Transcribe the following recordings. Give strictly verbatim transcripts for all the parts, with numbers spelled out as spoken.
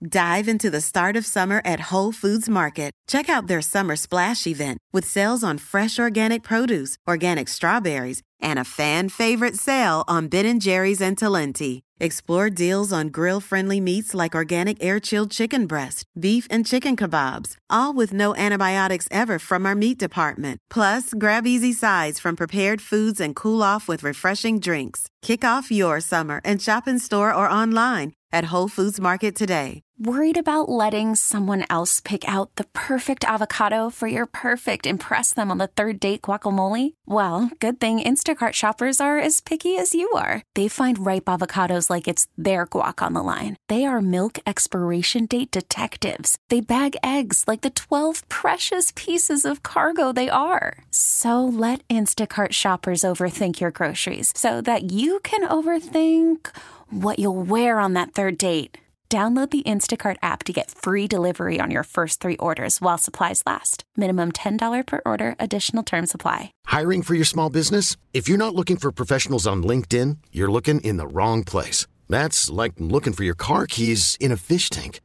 Dive into the start of summer at Whole Foods Market. Check out their Summer Splash event with sales on fresh organic produce, organic strawberries, and a fan-favorite sale on Ben and Jerry's and Talenti. Explore deals on grill-friendly meats like organic air-chilled chicken breast, beef and chicken kebabs, all with no antibiotics ever from our meat department. Plus, grab easy sides from prepared foods and cool off with refreshing drinks. Kick off your summer and shop in store or online at Whole Foods Market today. Worried about letting someone else pick out the perfect avocado for your perfect impress them on the third date guacamole? Well, good thing Instacart shoppers are as picky as you are. They find ripe avocados like it's their guac on the line. They are milk expiration date detectives. They bag eggs like the twelve precious pieces of cargo they are. So let Instacart shoppers overthink your groceries so that you can overthink what you'll wear on that third date. Download the Instacart app to get free delivery on your first three orders while supplies last. Minimum ten dollars per order. Additional terms apply. Hiring for your small business? If you're not looking for professionals on LinkedIn, you're looking in the wrong place. That's like looking for your car keys in a fish tank.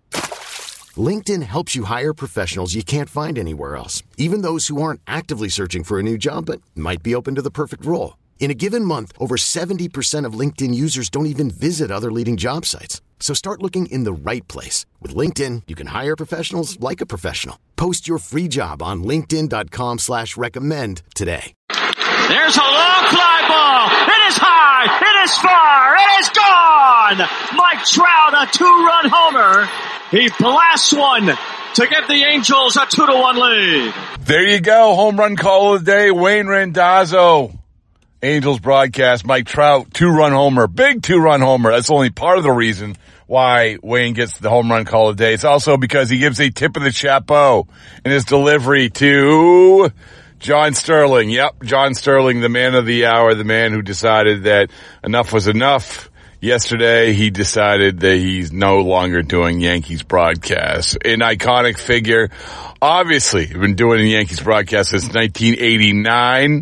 LinkedIn helps you hire professionals you can't find anywhere else, even those who aren't actively searching for a new job but might be open to the perfect role. In a given month, over seventy percent of LinkedIn users don't even visit other leading job sites. So start looking in the right place. With LinkedIn, you can hire professionals like a professional. Post your free job on linkedin.com slash recommend today. There's a long fly ball. It is high. It is far. It is gone. Mike Trout, a two-run homer. He blasts one to give the Angels a two to one lead. There you go. Home run call of the day. Wayne Randazzo. Angels broadcast, Mike Trout, two-run homer, big two-run homer. That's only part of the reason why Wayne gets the home run call of the day. It's also because he gives a tip of the chapeau in his delivery to John Sterling. Yep, John Sterling, the man of the hour, the man who decided that enough was enough. Yesterday, he decided that he's no longer doing Yankees broadcasts. An iconic figure. Obviously, he's been doing Yankees broadcasts since nineteen eighty-nine.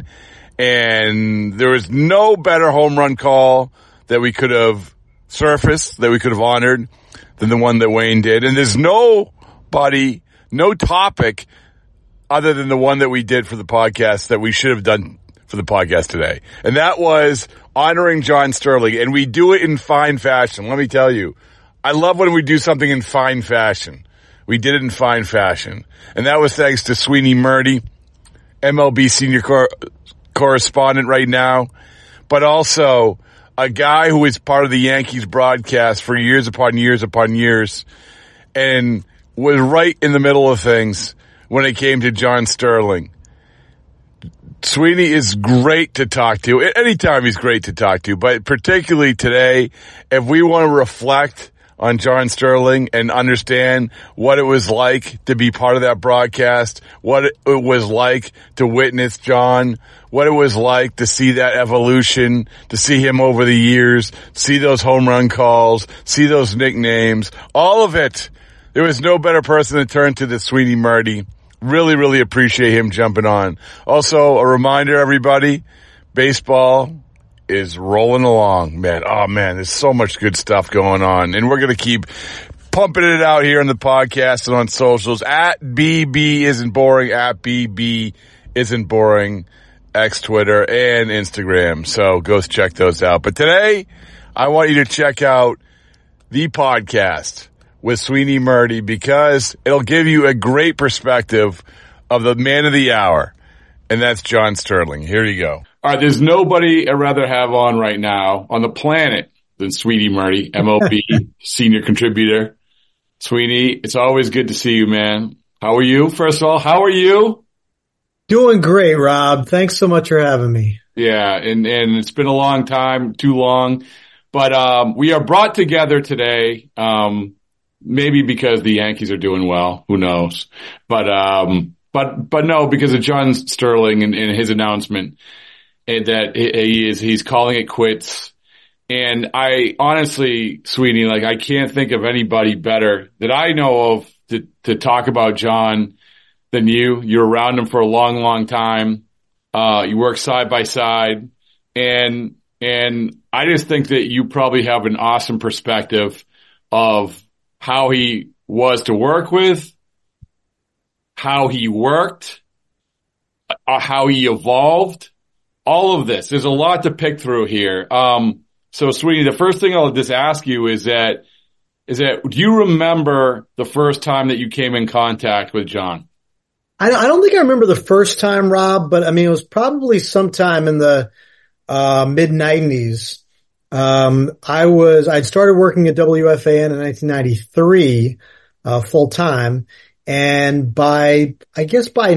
And there was no better home run call that we could have surfaced, that we could have honored than the one that Wayne did. And there's nobody, no topic other than the one that we did for the podcast that we should have done for the podcast today. And that was honoring John Sterling. And we do it in fine fashion. Let me tell you, I love when we do something in fine fashion. We did it in fine fashion. And that was thanks to Sweeney Murdy, M L B senior cor- correspondent right now, but also a guy who is part of the Yankees broadcast for years upon years upon years and was right in the middle of things when it came to John Sterling. Sweeney is great to talk to. Anytime he's great to talk to, but particularly today, if we want to reflect on John Sterling and understand what it was like to be part of that broadcast, what it was like to witness John, what it was like to see that evolution, to see him over the years, see those home run calls, see those nicknames, all of it. There was no better person to turn to than Sweeney Murdy. Really, really appreciate him jumping on. Also, a reminder, everybody, baseball is rolling along, man. Oh, man, there's so much good stuff going on. And we're going to keep pumping it out here on the podcast and on socials. At B B Isn't Boring, at B B Isn't Boring, X, Twitter, and Instagram. So go check those out. But today, I want you to check out the podcast with Sweeney Murdy because it'll give you a great perspective of the man of the hour, and that's John Sterling. Here you go. All right, there's nobody I'd rather have on right now on the planet than Sweeney Murdy, M L B senior contributor. Sweeney, it's always good to see you, man. How are you? First of all, how are you? Doing great, Rob. Thanks so much for having me. Yeah, and, and it's been a long time, too long. But um, we are brought together today, um, maybe because the Yankees are doing well. Who knows? But um, but but no, because of John Sterling and, and his announcement and that he is he's calling it quits. And I honestly, Sweeney, like I can't think of anybody better that I know of to to talk about John than you. You're around him for a long, long time. Uh, you work side by side, and and I just think that you probably have an awesome perspective of how he was to work with, how he worked, uh, how he evolved, all of this. There's a lot to pick through here. Um, so Sweeney, the first thing I'll just ask you is that, is that, do you remember the first time that you came in contact with John? I, I don't think I remember the first time, Rob, but I mean, it was probably sometime in the, uh, mid nineties. Um, I was, I'd started working at W F A N in nineteen ninety-three, uh, full time. And by, I guess by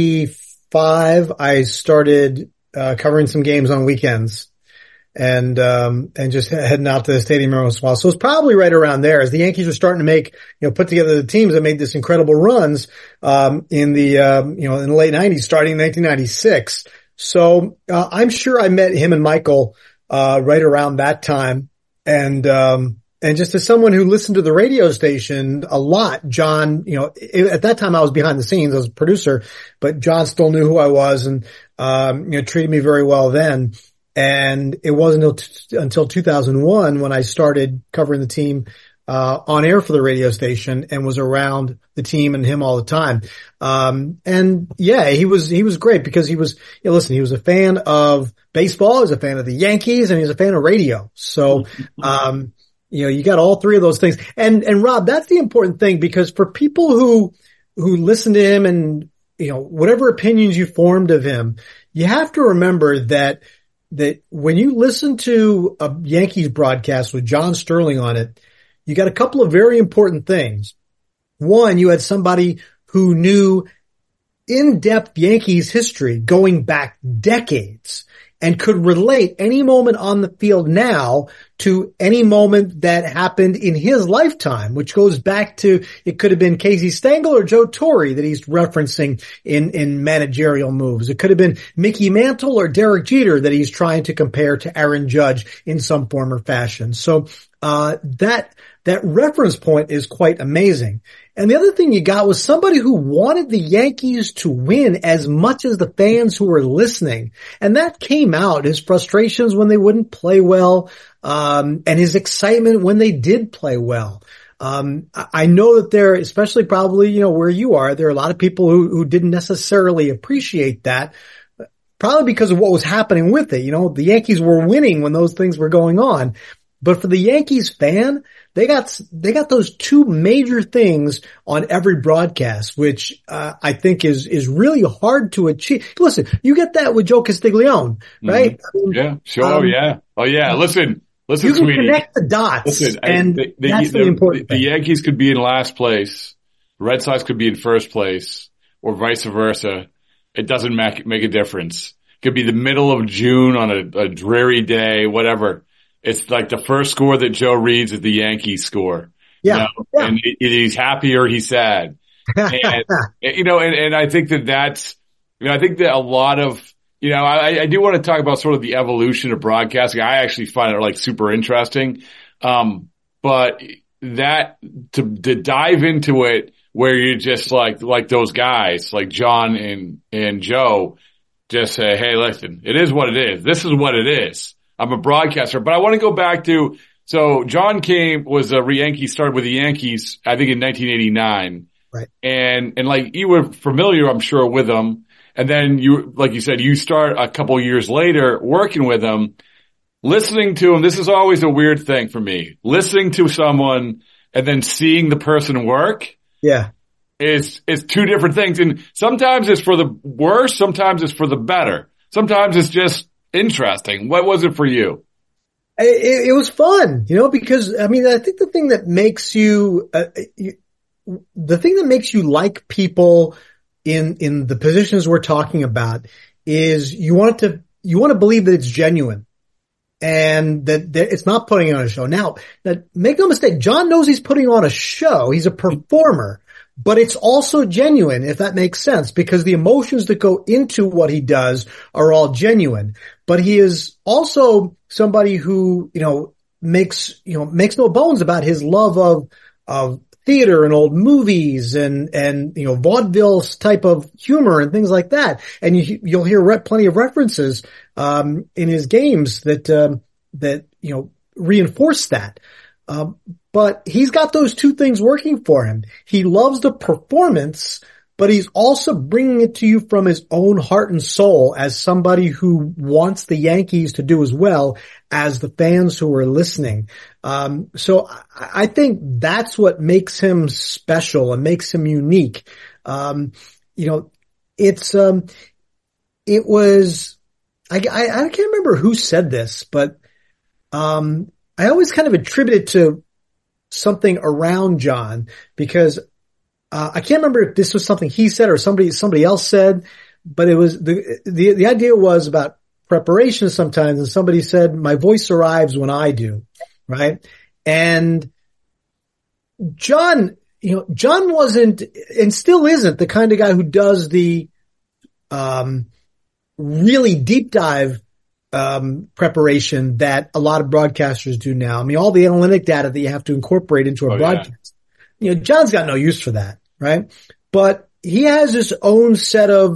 ninety-five, I started, uh, covering some games on weekends and, um, and just heading out to the stadium every once in a while. So it was probably right around there as the Yankees were starting to make, you know, put together the teams that made this incredible runs, um, in the, um, you know, in the late nineties, starting in nineteen ninety-six. So, uh, I'm sure I met him and Michael, uh, right around that time. And, um, And just as someone who listened to the radio station a lot, John, you know, at that time I was behind the scenes, I was a producer, but John still knew who I was and, um, you know, treated me very well then. And it wasn't until, until two thousand one when I started covering the team, uh, on air for the radio station and was around the team and him all the time. Um, and yeah, he was, he was great because he was, you know, listen, he was a fan of baseball, he was a fan of the Yankees, and he was a fan of radio. So, um, you know, you got all three of those things. And, and Rob, that's the important thing because for people who, who listen to him and, you know, whatever opinions you formed of him, you have to remember that, that when you listen to a Yankees broadcast with John Sterling on it, you got a couple of very important things. One, you had somebody who knew in-depth Yankees history going back decades and could relate any moment on the field now to any moment that happened in his lifetime, which goes back to, it could have been Casey Stengel or Joe Torre that he's referencing in, in managerial moves. It could have been Mickey Mantle or Derek Jeter that he's trying to compare to Aaron Judge in some form or fashion. So, uh, that, that reference point is quite amazing. And the other thing you got was somebody who wanted the Yankees to win as much as the fans who were listening. And that came out, his frustrations when they wouldn't play well, um, and his excitement when they did play well. Um, I know that there, especially probably, you know, where you are, there are a lot of people who, who didn't necessarily appreciate that, probably because of what was happening with it. You know, the Yankees were winning when those things were going on. But for the Yankees fan, they got, they got those two major things on every broadcast, which, uh, I think is, is really hard to achieve. Listen, you get that with Joe Castiglione, right? Mm-hmm. I mean, yeah, sure. Um, yeah. Oh yeah. Listen, listen, you can sweetie. connect the dots. Listen, and I, the, the, that's the, the important the, thing. The Yankees could be in last place. The Red Sox could be in first place or vice versa. It doesn't make, make a difference. It could be the middle of June on a, a dreary day, whatever. It's like the first score that Joe reads is the Yankees score. Yeah. You know? Yeah. And he, he's happy or he's sad. And, you know, and, and I think that that's, you know, I think that a lot of, you know, I, I do want to talk about sort of the evolution of broadcasting. I actually find it like super interesting. Um, but that to, to dive into it where you're just like, like those guys, like John and, and Joe just say, hey, listen, it is what it is. This is what it is. I'm a broadcaster, but I want to go back to, so John came, was a Yankee, started with the Yankees, I think in nineteen eighty-nine. Right. And, and like you were familiar, I'm sure, with them. And then you, like you said, you start a couple years later working with them, listening to them. This is always a weird thing for me. Listening to someone and then seeing the person work. Yeah. Is, is two different things. And sometimes it's for the worse. Sometimes it's for the better. Sometimes it's just interesting. What was it for you? It, it was fun, you know, because I mean, I think the thing that makes you, uh, you, the thing that makes you like people in, in the positions we're talking about is you want to, you want to believe that it's genuine and that, that it's not putting on a show. Now, now, make no mistake, John knows he's putting on a show. He's a performer. But it's also genuine, if that makes sense, because the emotions that go into what he does are all genuine. But he is also somebody who, you know, makes, you know, makes no bones about his love of, of theater and old movies and, and, you know, vaudeville type of humor and things like that. And you, you'll hear re- plenty of references, um, in his games that, um, that, you know, reinforce that. Um, but he's got those two things working for him. He loves the performance, but he's also bringing it to you from his own heart and soul as somebody who wants the Yankees to do as well as the fans who are listening. Um, so I, I think that's what makes him special and makes him unique. Um, you know, it's, um, it was, I, I, I can't remember who said this, but, um, I always kind of attribute it to something around John because Uh, I can't remember if this was something he said or somebody, somebody else said, but it was the, the, the idea was about preparation sometimes. And somebody said, my voice arrives when I do. Right. And John, you know, John wasn't and still isn't the kind of guy who does the, um, really deep dive, um, preparation that a lot of broadcasters do now. I mean, all the analytic data that you have to incorporate into a oh, broadcast, yeah. you know, John's got no use for that. Right. But he has his own set of,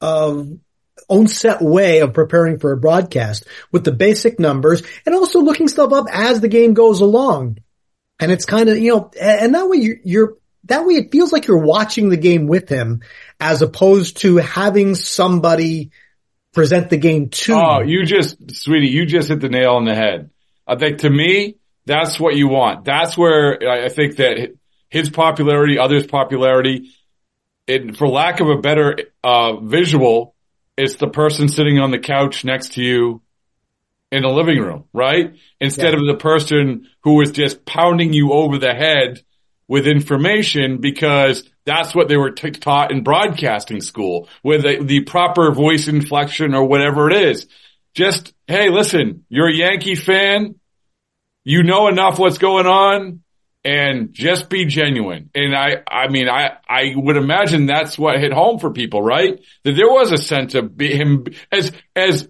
of own set way of preparing for a broadcast with the basic numbers and also looking stuff up as the game goes along. And it's kind of, you know, and that way you're, you're, that way it feels like you're watching the game with him as opposed to having somebody present the game to you. Oh, you just, sweetie, you just hit the nail on the head. I think to me, that's what you want. That's where I think that his popularity, others' popularity, it, for lack of a better uh visual, it's the person sitting on the couch next to you in the living room, right? Instead yeah. of the person who is just pounding you over the head with information because that's what they were t- taught in broadcasting school with the, the proper voice inflection or whatever it is. Just, hey, listen, you're a Yankee fan. You know enough what's going on. And just be genuine. And I, I mean, I, I would imagine that's what hit home for people, right? That there was a sense of be, him as, as,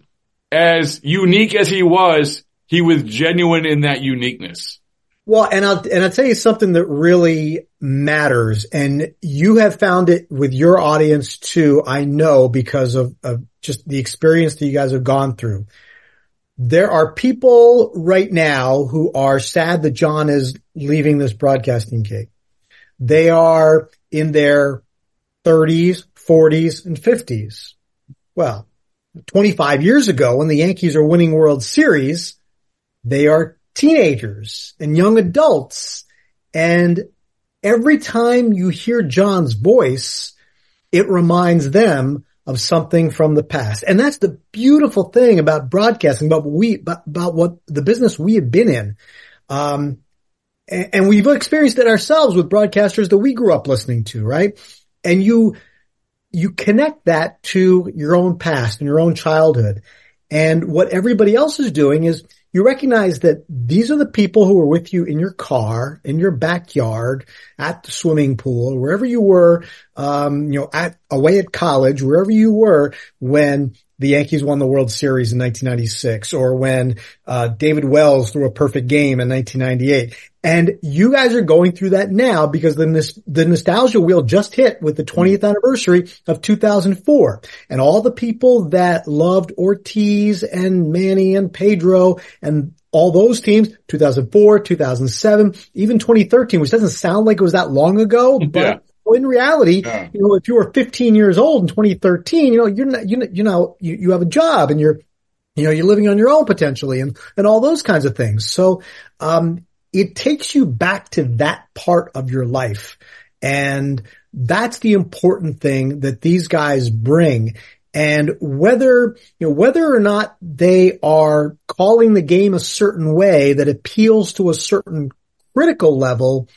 as unique as he was, he was genuine in that uniqueness. Well, and I'll, and I'll tell you something that really matters. And you have found it with your audience too. I know because of, of just the experience that you guys have gone through. There are people right now who are sad that John is leaving this broadcasting gig. They are in their thirties, forties, and fifties. Well, twenty-five years ago when the Yankees are winning World Series, they are teenagers and young adults. And every time you hear John's voice, it reminds them of something from the past. And that's the beautiful thing about broadcasting, about what we, about, about what the business we have been in. Um, and, and we've experienced it ourselves with broadcasters that we grew up listening to, right? And you, you connect that to your own past and your own childhood. And what everybody else is doing is you recognize that these are the people who were with you in your car, in your backyard, at the swimming pool, wherever you were, um, you know, at, away at college, wherever you were when the Yankees won the World Series in nineteen ninety-six or when, uh, David Wells threw a perfect game in nineteen ninety-eight. And you guys are going through that now because the, the nostalgia wheel just hit with the twentieth anniversary of two thousand four. And all the people that loved Ortiz and Manny and Pedro and all those teams, two thousand four, two thousand seven, even twenty thirteen, which doesn't sound like it was that long ago, but yeah. In reality, yeah. you know, if you were fifteen years old in twenty thirteen, you know, you're not, you know, you know, you, you have a job and you're, you know, you're living on your own potentially and, and all those kinds of things. So, um, it takes you back to that part of your life. And that's the important thing that these guys bring. And whether, you know, whether or not they are calling the game a certain way that appeals to a certain critical level,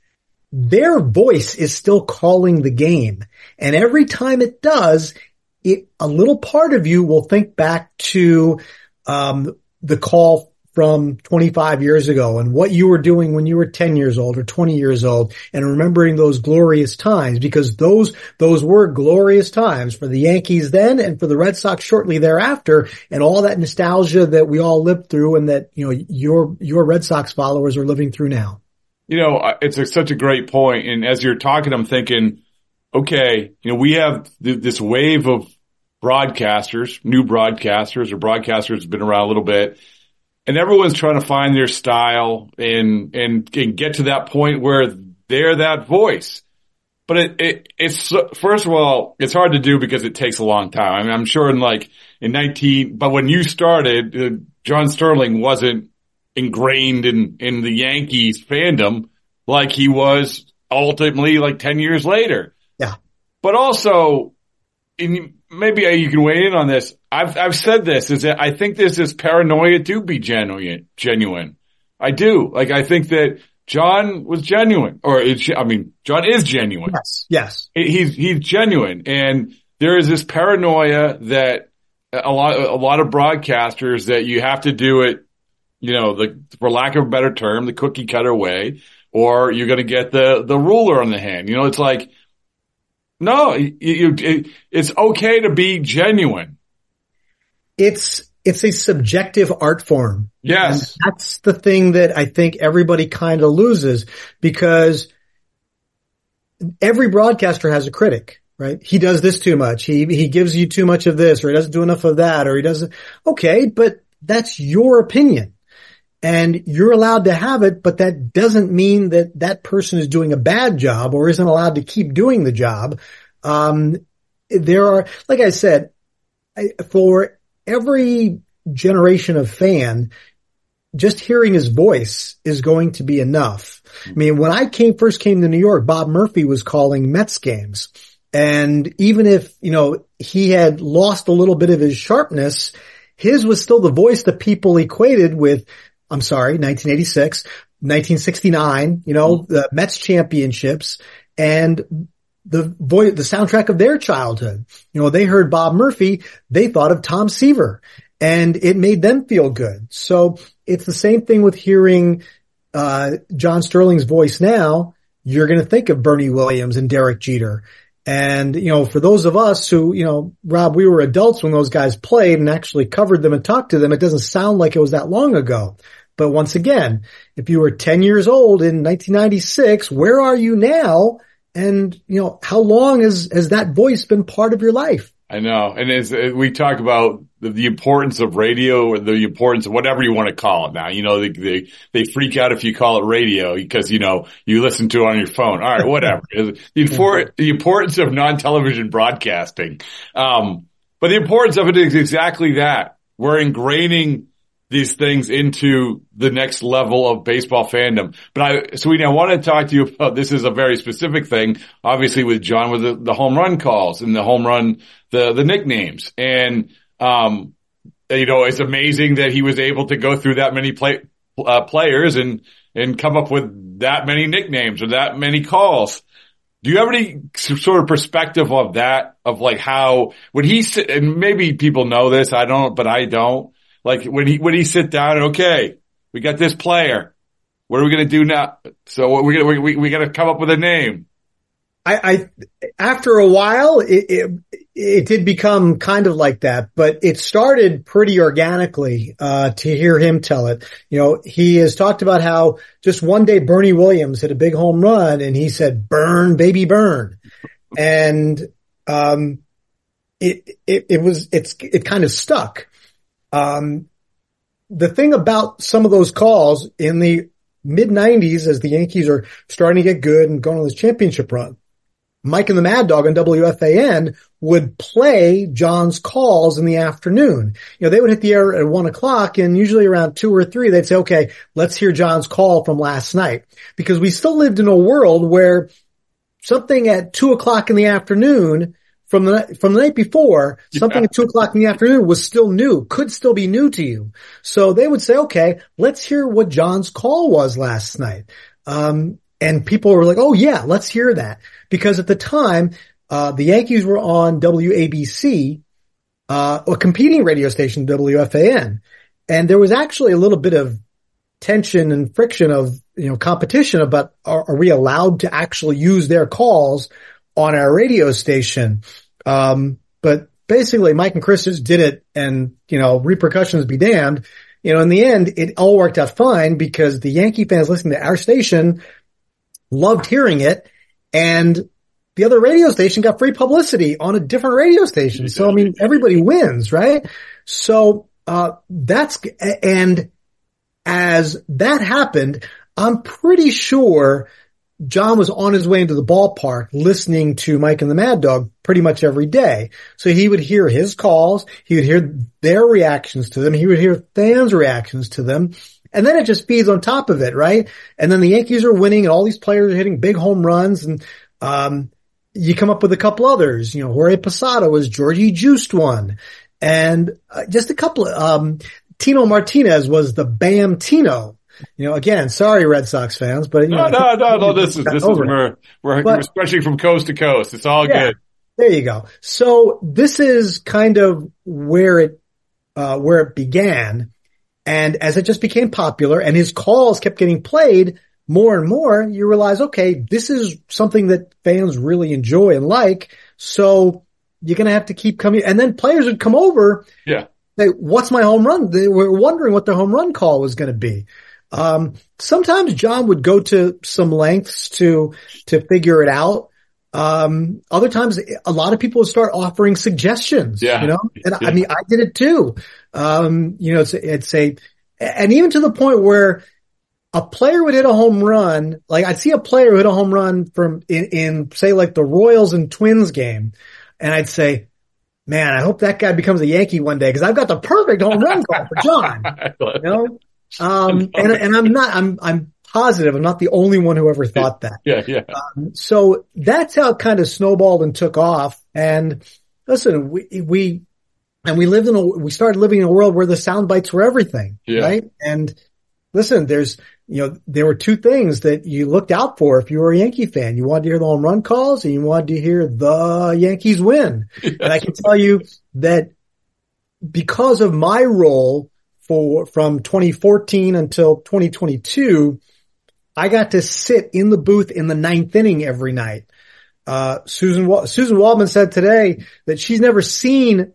their voice is still calling the game. And every time it does, it, a little part of you will think back to, um, the call from twenty-five years ago and what you were doing when you were ten years old or twenty years old and remembering those glorious times because those, those were glorious times for the Yankees then and for the Red Sox shortly thereafter and all that nostalgia that we all lived through and that, you know, your, your Red Sox followers are living through now. You know, it's a, such a great point. And as you're talking, I'm thinking, okay, you know, we have th- this wave of broadcasters, new broadcasters or broadcasters have been around a little bit. and everyone's trying to find their style and, and, and get to that point where they're that voice. But it, it, it's, first of all, it's hard to do because it takes a long time. I mean, I'm sure in like, in nineteen, but when you started, uh, John Sterling wasn't ingrained in, in the Yankees fandom like he was ultimately like ten years later. Yeah. But also, in, maybe you can weigh in on this. I've, I've said this is that I think there's this paranoia to be genuine, genuine. I do. Like, I think that John was genuine, or it's, I mean, John is genuine. Yes, yes. He's, he's genuine. And there is this paranoia that a lot, a lot of broadcasters that you have to do it, you know, the, for lack of a better term, the cookie cutter way, or you're going to get the, the ruler on the hand. You know, it's like, no, you, you, it, it's okay to be genuine. It's, It's a subjective art form. Yes. And that's the thing that I think everybody kind of loses, because every broadcaster has a critic, right? He does this too much. He, he gives you too much of this, or he doesn't do enough of that, or he doesn't. Okay. But that's your opinion and you're allowed to have it, but that doesn't mean that that person is doing a bad job or isn't allowed to keep doing the job. Um, there are, like I said, I, for every generation of fan, just hearing his voice is going to be enough. I mean, when I came first came to New York, Bob Murphy was calling Mets games. And even if, you know, he had lost a little bit of his sharpness, his was still the voice that people equated with, I'm sorry, nineteen eighty-six, nineteen sixty-nine, you know, mm-hmm. the Mets championships and the voice, the soundtrack of their childhood. You know, they heard Bob Murphy, they thought of Tom Seaver, and it made them feel good. So it's the same thing with hearing uh John Sterling's voice now. You're going to think of Bernie Williams and Derek Jeter. And, you know, for those of us who, you know, Rob, we were adults when those guys played and actually covered them and talked to them. It doesn't sound like it was that long ago. But once again, if you were ten years old in nineteen ninety-six, where are you now? And, you know, how long has, has that voice been part of your life? I know. And as we talk about the, the importance of radio, or the importance of whatever you want to call it now, you know, they, they, they freak out if you call it radio because, you know, you listen to it on your phone. All right, whatever. the, import, the importance of non-television broadcasting. Um, but the importance of it is exactly that. We're ingraining these things into the next level of baseball fandom. But I, Sweetie, I want to talk to you about, this is a very specific thing, obviously with John, with the, the home run calls and the home run, the, the nicknames. And, um, you know, it's amazing that he was able to go through that many play, uh, players and, and come up with that many nicknames or that many calls. Do you have any sort of perspective of that, of like how, when he sit, and maybe people know this, I don't, but I don't. Like when he, when he sit down, okay, we got this player. What are we going to do now? So we're going to, we, we got to come up with a name. I, I, after a while, it, it, it did become kind of like that, but it started pretty organically, uh, to hear him tell it. You know, he has talked about how just one day Bernie Williams hit a big home run and he said, "Burn, baby, burn." And, um, it, it, it was, it's, it kind of stuck. Um, the thing about some of those calls in the mid nineties, as the Yankees are starting to get good and going on this championship run, Mike and the Mad Dog on W F A N would play John's calls in the afternoon. You know, they would hit the air at one o'clock, and usually around two or three, they'd say, okay, let's hear John's call from last night. Because we still lived in a world where something at two o'clock in the afternoon From the, from the night before, something yeah. at two o'clock in the afternoon was still new, could still be new to you. So they would say, okay, let's hear what John's call was last night. Um, and people were like, oh yeah, let's hear that. Because at the time, uh, the Yankees were on W A B C, uh, a competing radio station, W F A N. And there was actually a little bit of tension and friction of, you know, competition about, are, are we allowed to actually use their calls on our radio station? Um, but basically Mike and Chris just did it, and, you know, repercussions be damned. You know, in the end, it all worked out fine because the Yankee fans listening to our station loved hearing it, and the other radio station got free publicity on a different radio station. So, I mean, everybody wins, right? So, uh, that's, and as that happened, I'm pretty sure John was on his way into the ballpark listening to Mike and the Mad Dog pretty much every day. So he would hear his calls. He would hear their reactions to them. He would hear fans' reactions to them. And then it just feeds on top of it, right? And then the Yankees are winning and all these players are hitting big home runs. And, um, you come up with a couple others, you know, Jorge Posada was Georgie Juiced one. And uh, just a couple of, um, Tino Martinez was the Bam Tino. You know, again, sorry, Red Sox fans, but you no, know, no, no, no. This is this is where we're we're stretching from coast to coast. It's all yeah, good. There you go. So this is kind of where it uh where it began, and as it just became popular, and his calls kept getting played more and more, you realize, okay, this is something that fans really enjoy and like. So you're gonna have to keep coming, and then players would come over. Yeah. Say, what's my home run? They were wondering what the home run call was going to be. Um, sometimes John would go to some lengths to, to figure it out. Um, other times a lot of people would start offering suggestions, yeah. you know, and yeah. I mean, I did it too. Um, you know, it's, it's a, and even to the point where a player would hit a home run, like I'd see a player hit a home run from in, in say like the Royals and Twins game. And I'd say, man, I hope that guy becomes a Yankee one day because I've got the perfect home run call for John. You know, um, and and I'm not, I'm I'm positive I'm not the only one who ever thought that. Yeah, yeah. Um, so that's how it kind of snowballed and took off. And listen, we we and we lived in a we started living in a world where the sound bites were everything, yeah. right? And listen, there's you know there were two things that you looked out for if you were a Yankee fan. You wanted to hear the home run calls, and you wanted to hear the Yankees win. Yes. And I can tell you that because of my role for from twenty fourteen until twenty twenty-two, I got to sit in the booth in the ninth inning every night. Uh, Susan Susan Waldman said today that she's never seen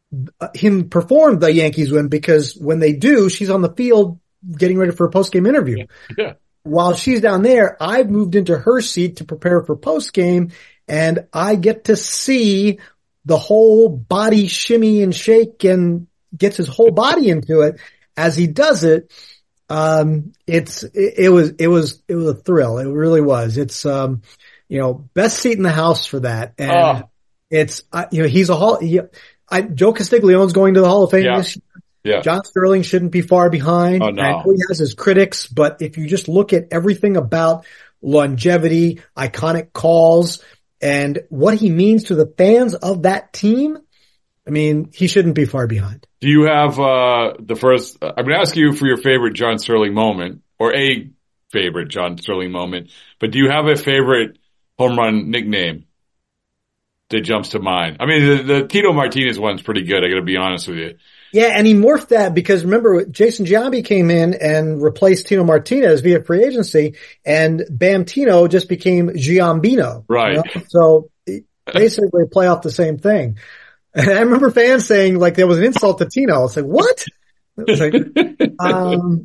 him perform the Yankees win because when they do, she's on the field getting ready for a post-game interview. Yeah. While she's down there, I've moved into her seat to prepare for post-game, and I get to see the whole body shimmy and shake and gets his whole body into it as he does it. Um, it's, it, it was, it was, it was a thrill. It really was. It's, um, you know, best seat in the house for that. And oh. it's, uh, you know, he's a hall, he, I, Joe Castiglione's going to the Hall of Fame yeah. this year. Yeah. John Sterling shouldn't be far behind. Oh, no. I know he has his critics, but if you just look at everything about longevity, iconic calls, and what he means to the fans of that team, I mean, he shouldn't be far behind. Do you have uh the first – I'm going to ask you for your favorite John Sterling moment or a favorite John Sterling moment, but do you have a favorite home run nickname that jumps to mind? I mean, the, the Tito Martinez one's pretty good, I got to be honest with you. Yeah, and he morphed that because remember, Jason Giambi came in and replaced Tino Martinez via free agency, and Bam Tino just became Giambino. Right. You know? So basically play off the same thing. And I remember fans saying like there was an insult to Tino. It's like, what? It was like, um,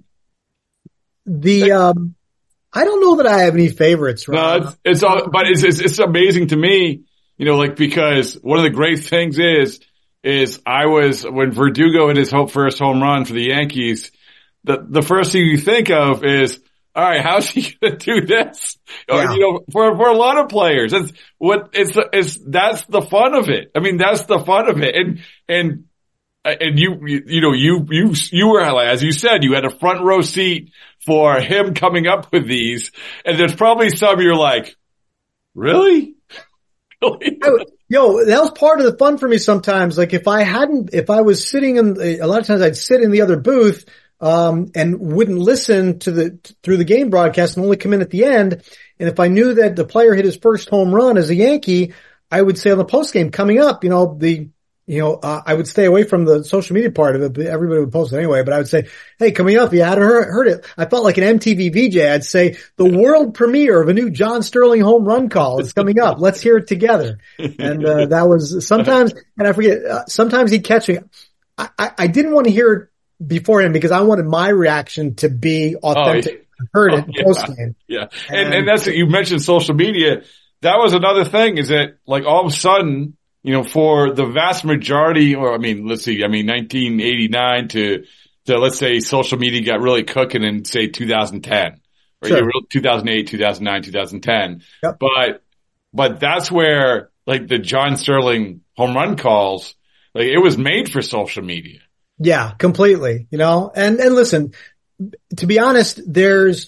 the, um, I don't know that I have any favorites. Right? No, it's, it's all, but it's, it's, it's amazing to me, you know, like, because one of the great things is, is I was, when Verdugo hit his first home run for the Yankees, the, the first thing you think of is, all right, how's he going to do this? Yeah. Or, you know, for, for a lot of players, that's what it's, it's, that's the fun of it. I mean, that's the fun of it. And, and, and you, you, you know, you, you, you were, as you said, you had a front row seat for him coming up with these. And there's probably some you're like, really? Really? Yo, that was part of the fun for me sometimes. Like if I hadn't, if I was sitting in, a lot of times I'd sit in the other booth, um, and wouldn't listen to the, through the game broadcast and only come in at the end. And if I knew that the player hit his first home run as a Yankee, I would say on the post game coming up, you know, the, you know, uh, I would stay away from the social media part of it, but everybody would post it anyway. But I would say, hey, coming up, you hadn't heard, heard it. I felt like an M T V V J. I'd say the world premiere of a new John Sterling home run call is coming up. Let's hear it together. And, uh, that was sometimes, and I forget, uh, sometimes he'd catch me. I, I, I didn't want to hear it beforehand because I wanted my reaction to be authentic. Oh, I heard it oh, yeah. post game. Yeah. And, and, and that's, you mentioned social media. That was another thing is that like all of a sudden, you know, for the vast majority, or I mean, let's see, I mean, nineteen eighty-nine to to, let's say, social media got really cooking in, say, two thousand ten, or Sure. two thousand eight, two thousand nine, two thousand ten. Yep. But, but that's where, like, the John Sterling home run calls, like, it was made for social media. Yeah, completely. You know, and, and listen, to be honest, there's,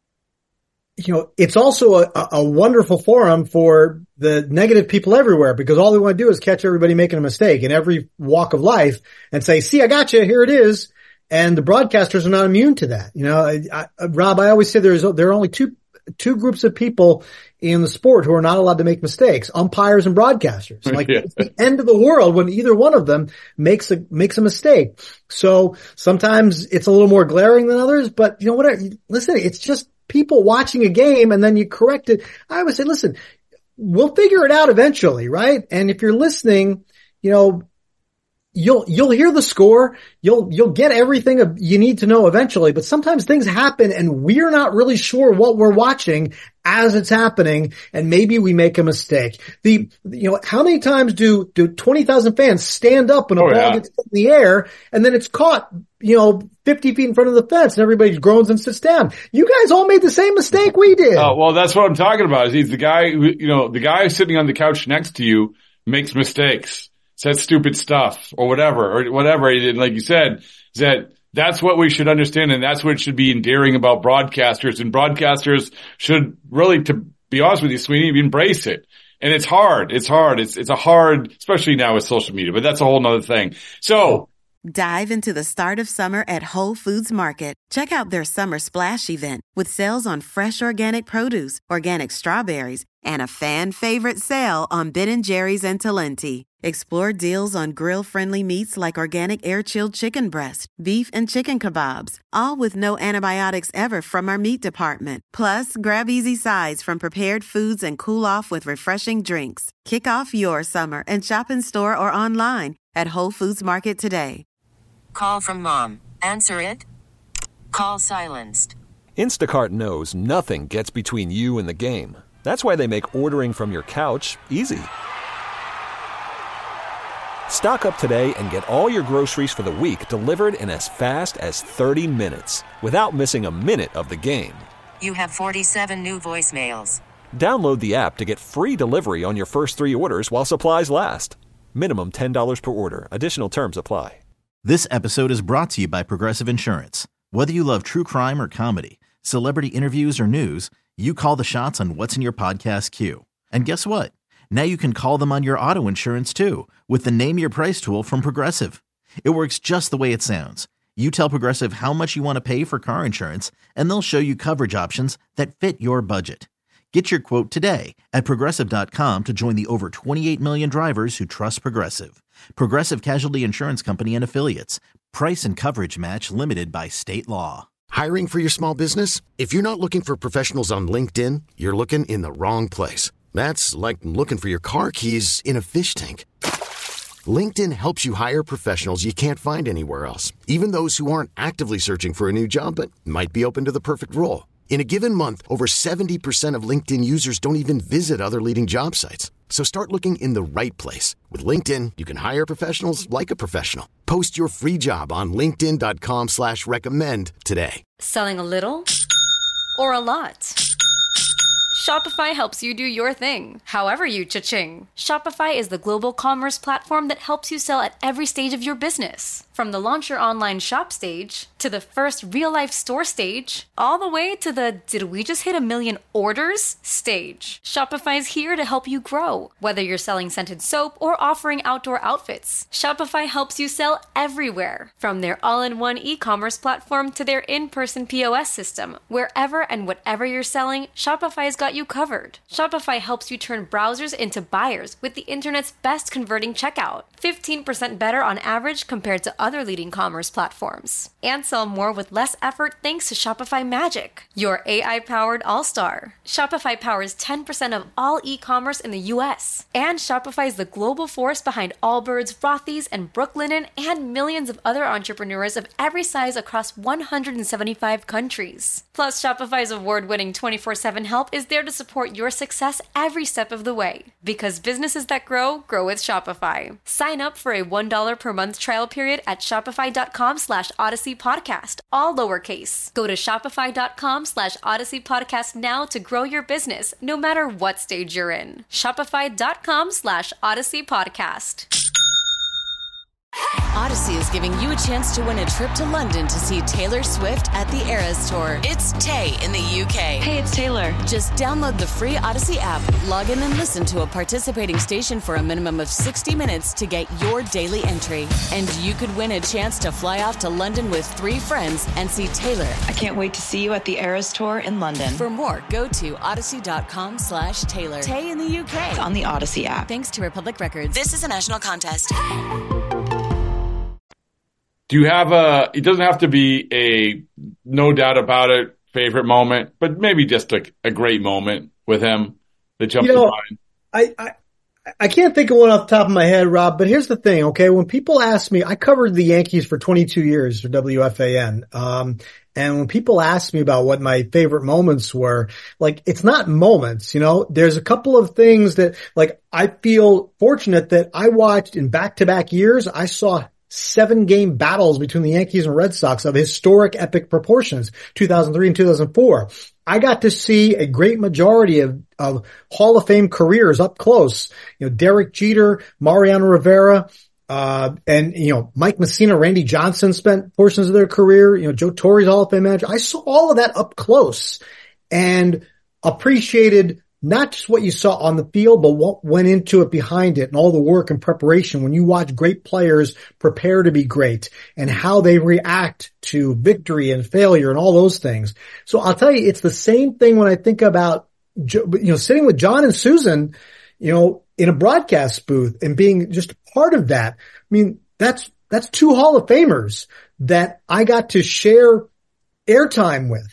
you know, it's also a, a wonderful forum for the negative people everywhere, because all they want to do is catch everybody making a mistake in every walk of life and say, see, I got you. Here it is. And the broadcasters are not immune to that. You know, I, I, Rob, I always say there's, there are only two, two groups of people in the sport who are not allowed to make mistakes: umpires and broadcasters. Like, Yeah. it's the end of the world when either one of them makes a, makes a mistake. So sometimes it's a little more glaring than others, but you know what? Listen, it's just people watching a game and then you correct it. I always say, listen, we'll figure it out eventually, right? And if you're listening, you know, you'll, you'll hear the score. You'll, you'll get everything you need to know eventually, but sometimes things happen and we're not really sure what we're watching as it's happening. And maybe we make a mistake. The, you know, how many times do, do twenty thousand fans stand up when a Oh, ball yeah. gets hit in the air and then it's caught, you know, fifty feet in front of the fence and everybody groans and sits down? You guys all made the same mistake we did. Oh, well, that's what I'm talking about. Is he's the guy who, you know, the guy sitting on the couch next to you makes mistakes, says stupid stuff or whatever, or whatever he did. Like you said, is that that's what we should understand, and that's what should be endearing about broadcasters. And broadcasters should really, to be honest with you, Sweeney, embrace it. And it's hard. It's hard. It's, it's a hard, especially now with social media, but that's a whole nother thing. So, Dive into the start of summer at Whole Foods Market. Check out their Summer Splash event with sales on fresh organic produce, organic strawberries, and a fan favorite sale on Ben and Jerry's and Talenti. Explore deals on grill-friendly meats like organic air-chilled chicken breast, beef and chicken kebabs, all with no antibiotics ever from our meat department. Plus, grab easy sides from prepared foods and cool off with refreshing drinks. Kick off your summer and shop in store or online at Whole Foods Market today. Call from mom. Answer it. Call silenced. Instacart knows nothing gets between you and the game. That's why they make ordering from your couch easy. Stock up today and get all your groceries for the week delivered in as fast as thirty minutes without missing a minute of the game. You have forty-seven new voicemails. Download the app to get free delivery on your first three orders while supplies last. Minimum ten dollars per order. Additional terms apply. This episode is brought to you by Progressive Insurance. Whether you love true crime or comedy, celebrity interviews or news, you call the shots on what's in your podcast queue. And guess what? Now you can call them on your auto insurance too with the Name Your Price tool from Progressive. It works just the way it sounds. You tell Progressive how much you want to pay for car insurance, and they'll show you coverage options that fit your budget. Get your quote today at Progressive dot com to join the over twenty-eight million drivers who trust Progressive. Progressive Casualty Insurance Company and Affiliates. Price and coverage match limited by state law. Hiring for your small business? If you're not looking for professionals on LinkedIn, you're looking in the wrong place. That's like looking for your car keys in a fish tank. LinkedIn helps you hire professionals you can't find anywhere else, even those who aren't actively searching for a new job but might be open to the perfect role. In a given month, over seventy percent of LinkedIn users don't even visit other leading job sites. So start looking in the right place. With LinkedIn, you can hire professionals like a professional. Post your free job on linkedin dot com slash recommend today. Selling a little or a lot? Shopify helps you do your thing, however you cha-ching. Shopify is the global commerce platform that helps you sell at every stage of your business. From the launch your online shop stage, to the first real-life store stage, all the way to the did we just hit a million orders stage. Shopify's here to help you grow. Whether you're selling scented soap or offering outdoor outfits, Shopify helps you sell everywhere. From their all-in-one e-commerce platform to their in-person P O S system, wherever and whatever you're selling, Shopify's got you covered. Shopify helps you turn browsers into buyers with the internet's best converting checkout. fifteen percent better on average compared to other leading commerce platforms. And sell more with less effort thanks to Shopify Magic, your A I-powered all-star. Shopify powers ten percent of all e-commerce in the U S. And Shopify is the global force behind Allbirds, Rothy's, and Brooklinen, and millions of other entrepreneurs of every size across one hundred seventy-five countries. Plus, Shopify's award-winning twenty-four seven help is there to support your success every step of the way. Because businesses that grow, grow with Shopify. Sign up for a one dollar per month trial period at shopify.com slash Odyssey Podcast, all lowercase. Go to shopify.com slash Odyssey Podcast now to grow your business, no matter what stage you're in. Shopify.com slash Odyssey Podcast. Odyssey is giving you a chance to win a trip to London to see Taylor Swift at the Eras Tour. It's Tay in the U K. Hey, it's Taylor. Just download the free Odyssey app, log in and listen to a participating station for a minimum of sixty minutes to get your daily entry. And you could win a chance to fly off to London with three friends and see Taylor. I can't wait to see you at the Eras Tour in London. For more, go to odyssey.com slash Taylor. Tay in the U K. It's on the Odyssey app. Thanks to Republic Records. This is a national contest. Do you have a, it doesn't have to be a, no doubt about it, favorite moment, but maybe just a, a great moment with him that jumped you know, to mind? I, I, I can't think of one off the top of my head, Rob, but here's the thing, okay? When people ask me, I covered the Yankees for twenty-two years for W F A N. Um, and when people ask me about what my favorite moments were, like, it's not moments, you know, there's a couple of things that, like, I feel fortunate that I watched in back-to-back years. I saw seven game battles between the Yankees and Red Sox of historic epic proportions, two thousand three and two thousand four. I got to see a great majority of, of Hall of Fame careers up close. You know, Derek Jeter, Mariano Rivera, uh, and, you know, Mike Messina, Randy Johnson spent portions of their career. You know, Joe Torre's Hall of Fame manager. I saw all of that up close and appreciated not just what you saw on the field, but what went into it behind it and all the work and preparation when you watch great players prepare to be great and how they react to victory and failure and all those things. So I'll tell you, it's the same thing when I think about, you know, sitting with John and Susan, you know, in a broadcast booth and being just part of that. I mean, that's, that's two Hall of Famers that I got to share airtime with.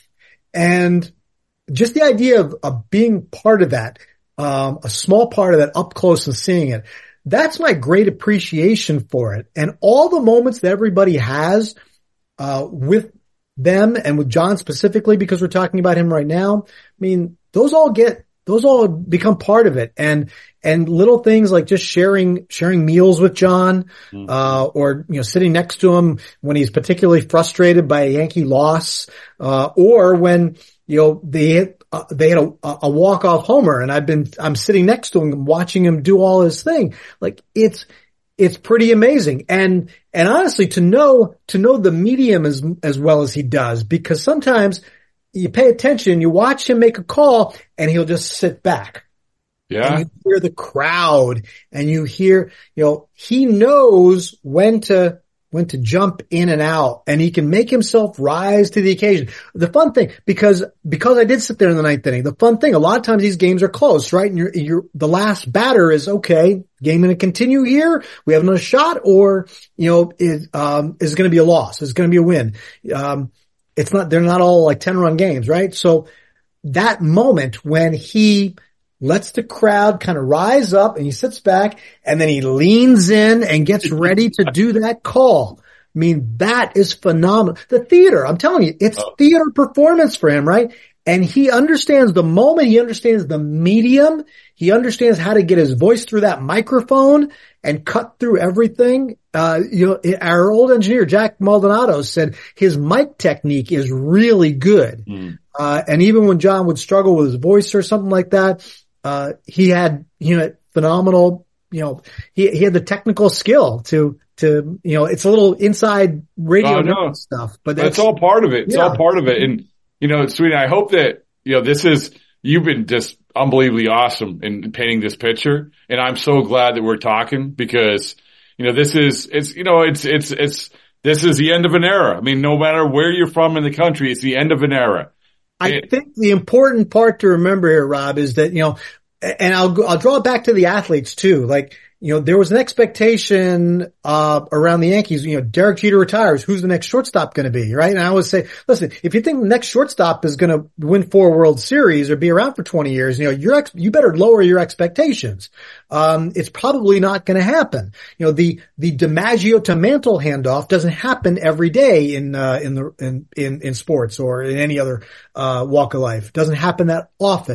And just the idea of, of being part of that, um, a small part of that up close and seeing it, that's my great appreciation for it. And all the moments that everybody has, uh, with them and with John specifically, because we're talking about him right now, I mean, those all get, those all become part of it. And, and little things like just sharing, sharing meals with John, mm-hmm. uh, or, you know, sitting next to him when he's particularly frustrated by a Yankee loss, uh, or when, you know, they, uh, they had a, a walk-off homer and I've been, I'm sitting next to him watching him do all his thing. Like it's, it's pretty amazing. And, and honestly, to know, to know the medium as, as well as he does, because sometimes you pay attention, you watch him make a call and he'll just sit back. Yeah. And you hear the crowd and you hear, you know, he knows when to, when to jump in and out and he can make himself rise to the occasion. The fun thing, because, because I did sit there in the ninth inning, the fun thing, a lot of times these games are close, right? And you're, you're, the last batter is, okay, game going to continue here. We have another shot or, you know, is, um, is going to be a loss. It's going to be a win. Um, it's not, they're not all like ten run games, right? So that moment when he lets the crowd kind of rise up and he sits back and then he leans in and gets ready to do that call. I mean, that is phenomenal. The theater, I'm telling you, it's oh. theater performance for him, right? And he understands the moment. He understands the medium. He understands how to get his voice through that microphone and cut through everything. Uh, you know, our old engineer, Jack Maldonado, said his mic technique is really good. Mm. Uh, and even when John would struggle with his voice or something like that, uh, he had, you know, phenomenal, you know, he, he had the technical skill to, to, you know, it's a little inside radio oh, no. stuff, but that's, that's all part of it. It's yeah. all part of it. And, you know, sweetie, I hope that, you know, this is, you've been just unbelievably awesome in painting this picture. And I'm so glad that we're talking because, you know, this is, it's, you know, it's, it's, it's, this is the end of an era. I mean, no matter where you're from in the country, it's the end of an era. I and, think the important part to remember here, Rob, is that, you know, and I'll, I'll draw it back to the athletes too. Like, you know, there was an expectation, uh, around the Yankees, you know, Derek Jeter retires. Who's the next shortstop going to be? Right. And I always say, listen, if you think the next shortstop is going to win four World Series or be around for twenty years, you know, you're, ex- you better lower your expectations. Um, it's probably not going to happen. You know, the, the DiMaggio to Mantle handoff doesn't happen every day in, uh, in the, in, in, in sports or in any other, uh, walk of life. It doesn't happen that often.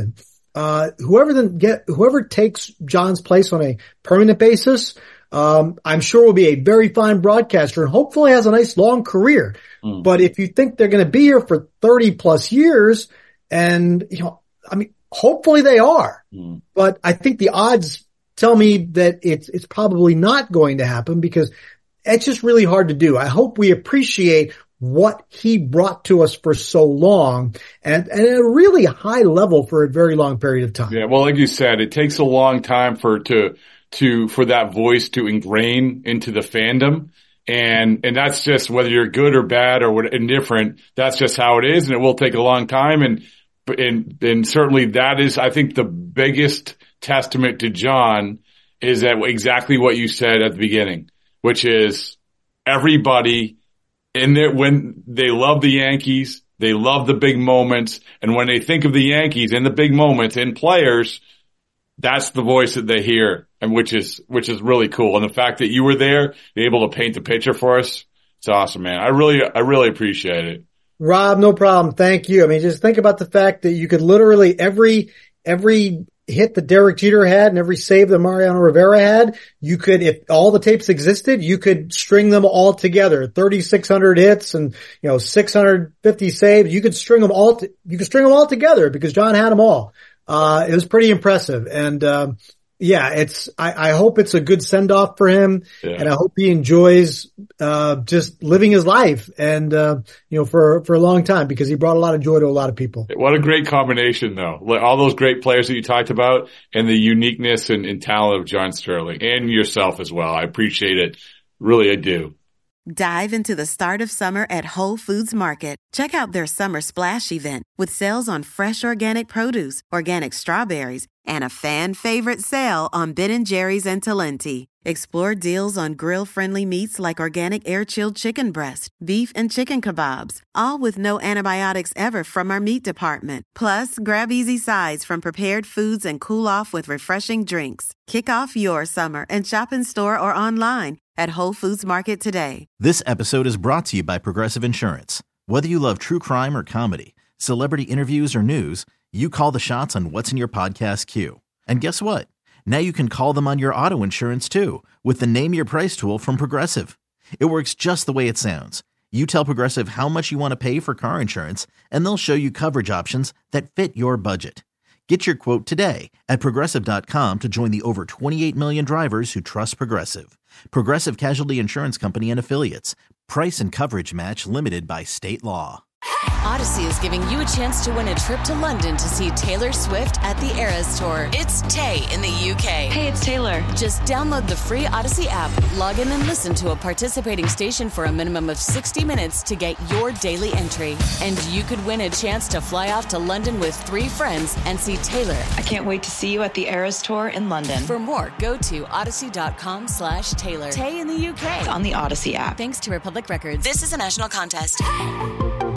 uh, whoever then get, whoever takes John's place on a permanent basis, um, I'm sure will be a very fine broadcaster and hopefully has a nice long career. Mm. But if you think they're going to be here for thirty plus years, and, you know, I mean, hopefully they are, mm. but I think the odds tell me that it's, it's probably not going to happen because it's just really hard to do. I hope we appreciate what he brought to us for so long and, and at a really high level for a very long period of time. Yeah. Well, like you said, it takes a long time for, to, to, for that voice to ingrain into the fandom. And, and that's just whether you're good or bad or what, indifferent. That's just how it is. And it will take a long time. And, and, and certainly that is, I think, the biggest testament to John is that exactly what you said at the beginning, which is everybody in there, when they love the Yankees, they love the big moments. And when they think of the Yankees and the big moments and players, that's the voice that they hear, and which is, which is really cool. And the fact that you were there, you're able to paint the picture for us. It's awesome, man. I really, I really appreciate it. Rob, no problem. Thank you. I mean, just think about the fact that you could literally every, every hit that Derek Jeter had and every save that Mariano Rivera had, you could, if all the tapes existed, you could string them all together. thirty-six hundred hits and, you know, six hundred fifty saves. You could string them all, to, you could string them all together because John had them all. Uh, it was pretty impressive. And, um, yeah, it's, I, I hope it's a good send off for him. Yeah. And I hope he enjoys, uh, just living his life and, uh, you know, for, for a long time because he brought a lot of joy to a lot of people. What a great combination though. All those great players that you talked about and the uniqueness and, and talent of John Sterling and yourself as well. I appreciate it. Really, I do. Dive into the start of summer at Whole Foods Market. Check out their Summer Splash event with sales on fresh organic produce, organic strawberries, and a fan-favorite sale on Ben and Jerry's and Talenti. Explore deals on grill-friendly meats like organic air-chilled chicken breast, beef and chicken kebabs, all with no antibiotics ever from our meat department. Plus, grab easy sides from prepared foods and cool off with refreshing drinks. Kick off your summer and shop in store or online at Whole Foods Market today. This episode is brought to you by Progressive Insurance. Whether you love true crime or comedy, celebrity interviews or news, you call the shots on what's in your podcast queue. And guess what? Now you can call them on your auto insurance too with the Name Your Price tool from Progressive. It works just the way it sounds. You tell Progressive how much you want to pay for car insurance, and they'll show you coverage options that fit your budget. Get your quote today at Progressive dot com to join the over twenty-eight million drivers who trust Progressive. Progressive Casualty Insurance Company and Affiliates. Price and coverage match limited by state law. Odyssey is giving you a chance to win a trip to London to see Taylor Swift at the Eras Tour. It's Tay in the U K. Hey, it's Taylor. Just download the free Odyssey app, log in and listen to a participating station for a minimum of sixty minutes to get your daily entry. And you could win a chance to fly off to London with three friends and see Taylor. I can't wait to see you at the Eras Tour in London. For more, go to odyssey dot com slash Taylor. Tay in the U K. It's on the Odyssey app. Thanks to Republic Records. This is a national contest.